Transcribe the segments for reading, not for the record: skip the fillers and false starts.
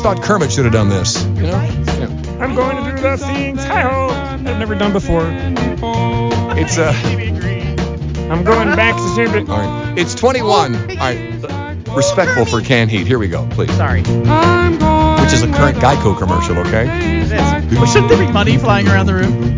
thought Kermit should have done this. You know? Yeah. I'm going to do the things hi-ho I've never done before. It's I'm going back to see all right. It's 21. All right. Respectful for canned heat. Here we go, please. Sorry. Which is a current Geico commercial, okay? It is. Well, shouldn't there be money flying around the room?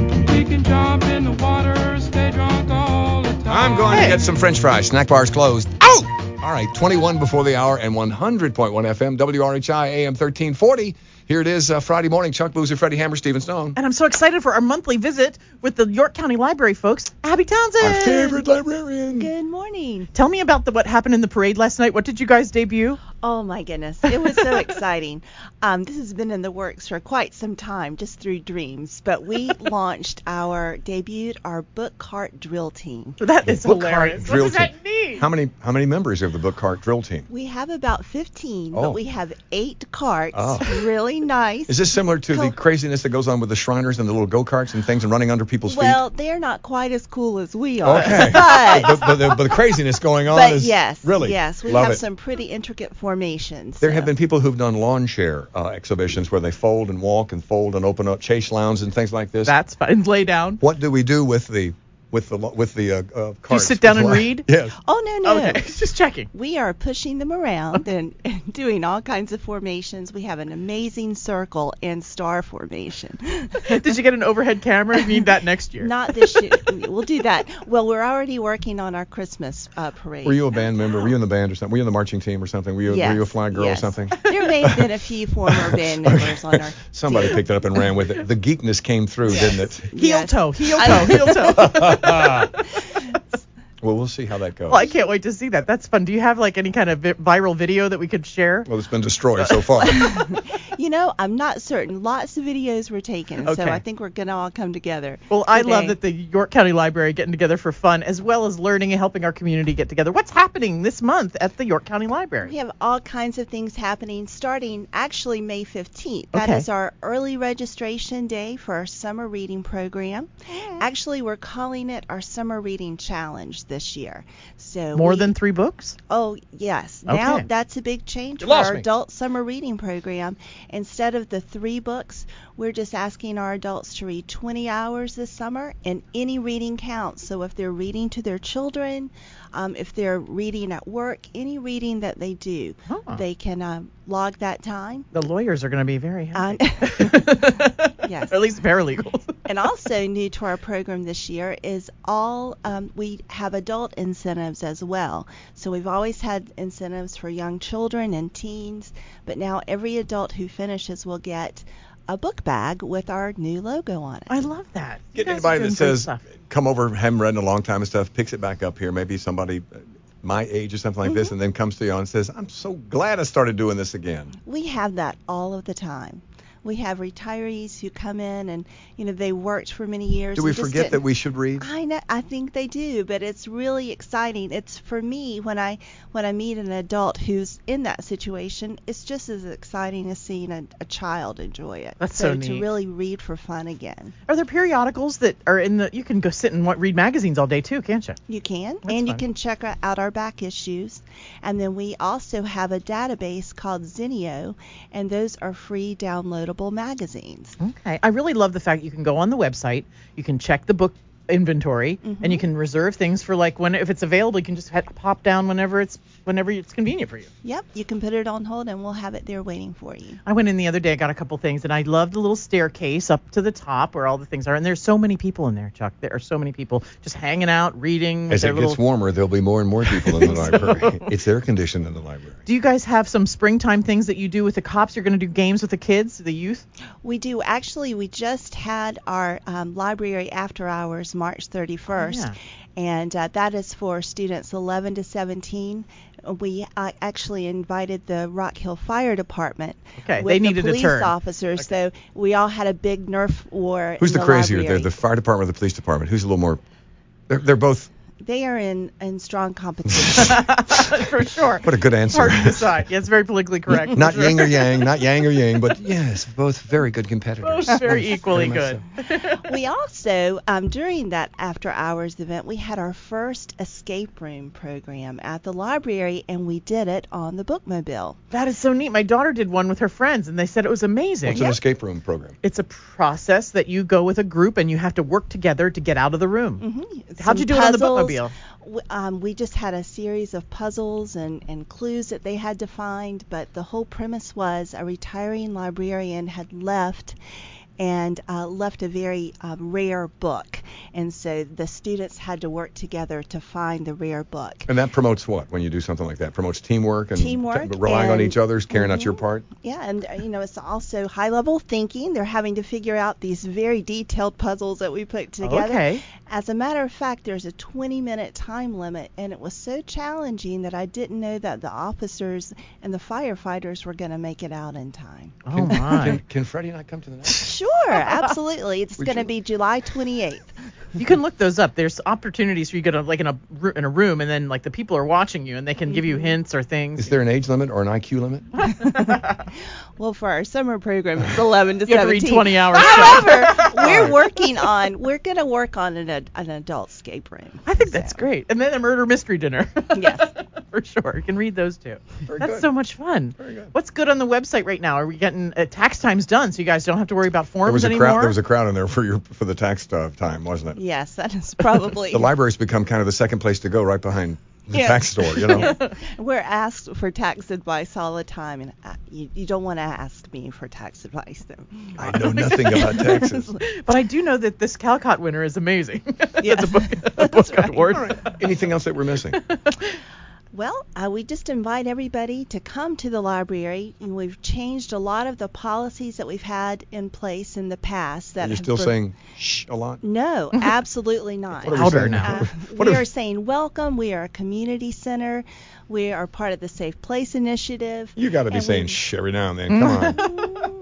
I'm going to get some French fries. Snack bar's closed. Oh! All right, 21 before the hour and 100.1 FM, WRHI AM 1340. Here it is, Friday morning. Chuck Boozer, Freddie Hammer, Stephen Stone. And I'm so excited for our monthly visit with the York County Library folks, Abby Townsend. Our favorite librarian. Good morning. Tell me about what happened in the parade last night. What did you guys debut? Oh, my goodness. It was so exciting. This has been in the works for quite some time, just through dreams. But we debuted our book cart drill team. That is Book cart hilarious. drill What does team. that mean? How many members of the book cart drill team? We have about 15, Oh. but we have 8 carts. Oh. Really nice. Is this similar to the craziness that goes on with the Shriners and the little go-karts and things and running under people's feet? Well, they're not quite as cool as we are. Okay. But, but the craziness going on but is yes, really. yes, we Love have it. some pretty intricate formations. There have been people who've done lawn chair exhibitions where they fold and walk and fold and open up chase lounge and things like this. That's fine. Lay down. What do we do with the carts? Do you sit down and read? Yes. Oh, no. Okay, just checking. We are pushing them around and doing all kinds of formations. We have an amazing circle and star formation. Did you get an overhead camera? You need that next year. Not this year. We'll do that. Well, we're already working on our Christmas parade. Were you a band member? Were you in the band or something? Were you in the marching team or something? Were you a fly girl yes. or something? There may have been a few former band members on our Somebody team. picked it up and ran with it. The geekness came through, didn't it? Heel Yes. toe. Well, we'll see how that goes. Well, I can't wait to see that. That's fun. Do you have like any kind of viral video that we could share? Well, it's been destroyed so far. I'm not certain. Lots of videos were taken, so Okay. I think we're going to all come together. Well, I love today. that the York County Library getting together for fun as well as learning and helping our community get together. What's happening this month at the York County Library? We have all kinds of things happening starting actually May 15th. That Okay. is our early registration day for our summer reading program. Actually, we're calling it our summer reading challenge this year. So More than 3 books? Oh, yes. Now Okay. that's a big change You for lost our me. adult summer reading program. Instead of the 3 books, we're just asking our adults to read 20 hours this summer, and any reading counts. So if they're reading to their children, if they're reading at work, any reading that they do, Oh. they can log that time. The lawyers are going to be very happy. Yes. Or at least paralegals. And also new to our program this year is we have adult incentives as well. So we've always had incentives for young children and teens, but now every adult who finishes will get a book bag with our new logo on it. I love that. You Get guys are anybody doing that great says, stuff. come over, haven't read in a long time and stuff, picks it back up here, maybe somebody my age or something like this, and then comes to you and says, I'm so glad I started doing this again. We have that all of the time. We have retirees who come in and, they worked for many years. Do we and just forget didn't- that we should read? I know. I think they do, but it's really exciting. It's for me when I meet an adult who's in that situation. It's just as exciting as seeing a child enjoy it. That's so neat. To really read for fun again. Are there periodicals that are you can go sit and read magazines all day too, can't you? You can, That's and you fun. can check out our back issues, and then we also have a database called Zenio, and those are free downloadable magazines. Okay. I really love the fact you can go on the website, you can check the book inventory, and you can reserve things for if it's available, you can just pop down whenever it's convenient for you. Yep, you can put it on hold, and we'll have it there waiting for you. I went in the other day, I got a couple things, and I love the little staircase up to the top where all the things are. And there's so many people in there, Chuck. There are so many people just hanging out, reading. With As their it gets warmer, there'll be more and more people in the library. It's air conditioned in the library. Do you guys have some springtime things that you do with the cops? You're going to do games with the kids, the youth? We do. Actually, we just had our library after hours March 31st, yeah. and that is for students 11 to 17. We actually invited the Rock Hill Fire Department Okay, with they needed the a police turn. officers, so we all had a big Nerf war. Who's in the crazier, library. the fire department or the police department? Who's a little more? They're both They are in strong competition. For sure. What a good answer. Hard to decide. Yeah, it's very politically correct. Not yin or yang, not yang or yang, but yes, both very good competitors. Both very equally Very good. much so. We also, during that after-hours event, we had our first escape room program at the library, and we did it on the bookmobile. That is so neat. My daughter did one with her friends, and they said it was amazing. What's an escape room program? It's a process that you go with a group, and you have to work together to get out of the room. Mm-hmm. How'd you do it on the bookmobile? We just had a series of puzzles and clues that they had to find, but the whole premise was a retiring librarian had left a very rare book. And so the students had to work together to find the rare book. And that promotes what when you do something like that? Promotes teamwork and relying on and- each other, carrying out your part? Yeah, and it's also high-level thinking. They're having to figure out these very detailed puzzles that we put together. Okay. As a matter of fact, there's a 20-minute time limit, and it was so challenging that I didn't know that the officers and the firefighters were going to make it out in time. Oh, my. Can Freddie and I come to the next? Sure, absolutely. It's Would going to you? be July 28th. You can look those up. There's opportunities for you to go to, like, in a room, and then, like, the people are watching you, and they can give you hints or things. Is there an age limit or an IQ limit? Well, for our summer program, it's 11 to You have to 17. read 20 hours. However, we're going to work on an adult escape room. I think that's great. And then a murder mystery dinner. Yes. For sure. You can read those too. Very That's good. so much fun. Very good. What's good on the website right now? Are we getting tax time's done, so you guys don't have to worry about forms anymore? There was a crowd in there for the tax time, wasn't it? Yes, that is probably. The library's become kind of the second place to go, right behind the Yeah. tax store, you know. We're asked for tax advice all the time, and you don't want to ask me for tax advice, though. I know nothing about taxes. But I do know that this Calcott winner is amazing. Yes. That's a book right. award. All right. Anything else that we're missing? Well, we just invite everybody to come to the library, and we've changed a lot of the policies that we've had in place in the past. That You're have still been- saying shh a lot? No, absolutely not. What are we Louder saying? now. What We are- are saying welcome. We are a community center. We are part of the Safe Place Initiative. You got to be And saying we- shh every now and then. Come on.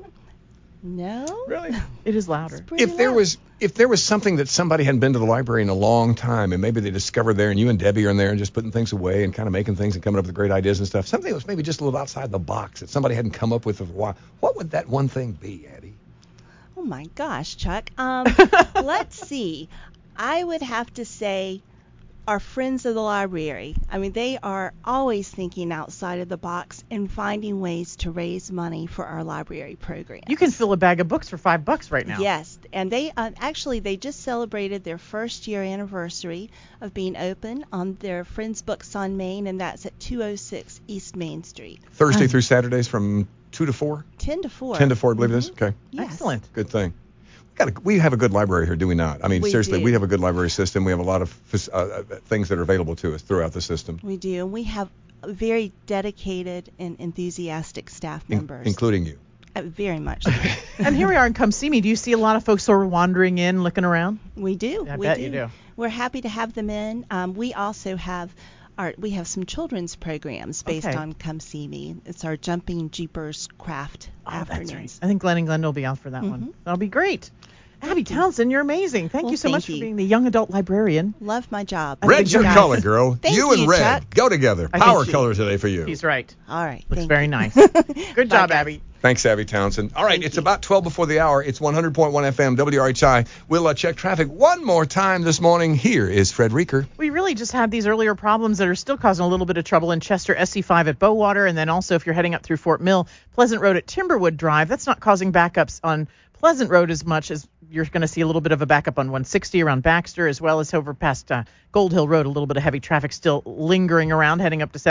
No. Really? It is louder. Pretty If there was something that somebody hadn't been to the library in a long time, and maybe they discovered there, and you and Debbie are in there and just putting things away and kind of making things and coming up with great ideas and stuff, something that was maybe just a little outside the box that somebody hadn't come up with for a while, what would that one thing be, Addie? Oh my gosh, Chuck. Let's see. I would have to say our friends of the library. I mean, they are always thinking outside of the box and finding ways to raise money for our library program. You can fill a bag of books for $5 right now. Yes, and they they just celebrated their first year anniversary of being open on their Friends Books on Main, and that's at 206 East Main Street. Thursday through Saturdays from 2 to 4? 10 to 4. 10 to 4, I believe it is? Okay. Yes. Excellent. Good thing. We have a good library here, do we not? I mean, We seriously, do. we have a good library system. We have a lot of things that are available to us throughout the system, We do, and we have very dedicated and enthusiastic staff members. including you. Very much so. And here we are in Come See Me. Do you see a lot of folks sort of wandering in, looking around? We do. I we bet do. you do. We're happy to have them in. We also have some children's programs based Okay. on Come See Me. It's our Jumping Jeepers craft afternoons. That's right. I think Glenn and Glenda will be out for that one. That'll be great. Abby Townsend, you're amazing. Thank Well, you so much thank for you. being the young adult librarian. Love my job. Red's your Guys. color, girl. Thank you and you, red Chuck. go together. I think Power she- color today for you. He's right. All right. Looks thank very you. nice. Good job, Bye, guys. Abby. Thanks, Abby Townsend. All right, Thank it's you. about 12 before the hour. It's 100.1 FM WRHI. We'll check traffic one more time this morning. Here is Fred Reeker. We really just had these earlier problems that are still causing a little bit of trouble in Chester, SC5 at Bowater, and then also if you're heading up through Fort Mill, Pleasant Road at Timberwood Drive. That's not causing backups on Pleasant Road as much as you're going to see a little bit of a backup on 160 around Baxter, as well as over past Gold Hill Road, a little bit of heavy traffic still lingering around heading up to